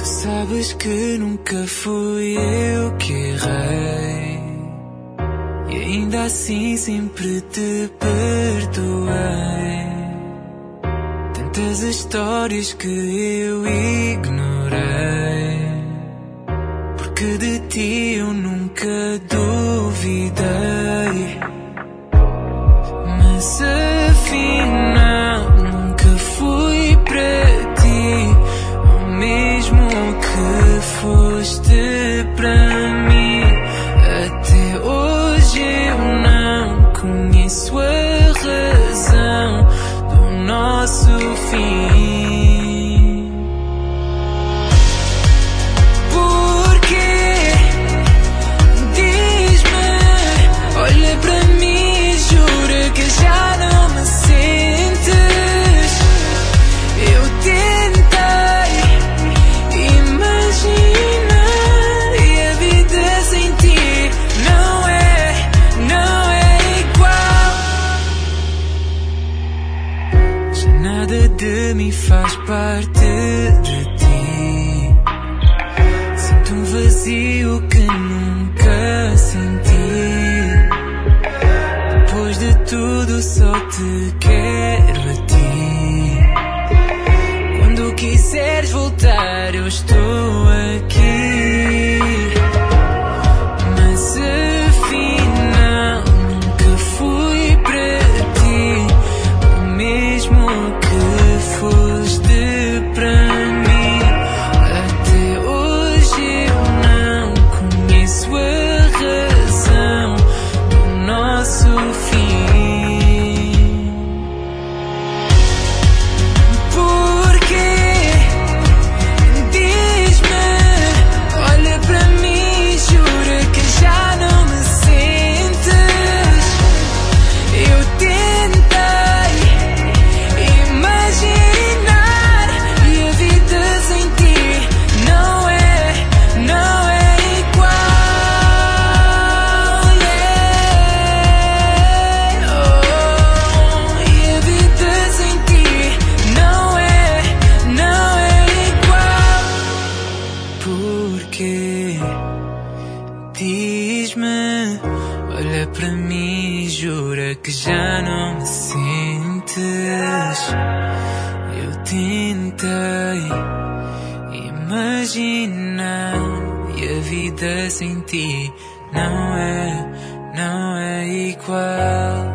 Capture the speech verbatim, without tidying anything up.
Tu sabes que nunca fui eu que errei, e ainda assim sempre te perdoei. Tantas histórias que eu ignorei, porque de ti eu nunca duvidei. Mas afinal nunca fui para ti o mesmo que foste para mim. Até hoje eu não conheço a razão do nosso fim. Porquê? Diz-me, olha para mim, jura que já não me sentes. Eu tentei imaginar e a vida sem ti não é, não é igual. Já nada de mim faz parte de ti. Sinto um vazio que nunca senti. Depois de tudo só te quero a ti. Quando quiseres voltar eu estou aqui. Mas afinal nunca fui para ti o mesmo que foste para mim. Até hoje eu não conheço a razão do nosso fim. Porquê? Diz-me, olha para mim, jura que já não me sentes. Eu tentei imaginar e a vida sem ti não é, não é igual. Yeah. Oh, e a vida sem ti não é, não é igual. Porquê? Diz-me, olha para mim, jura que já não me sentes. Eu tentei imaginar e a vida sem ti não é, não é igual.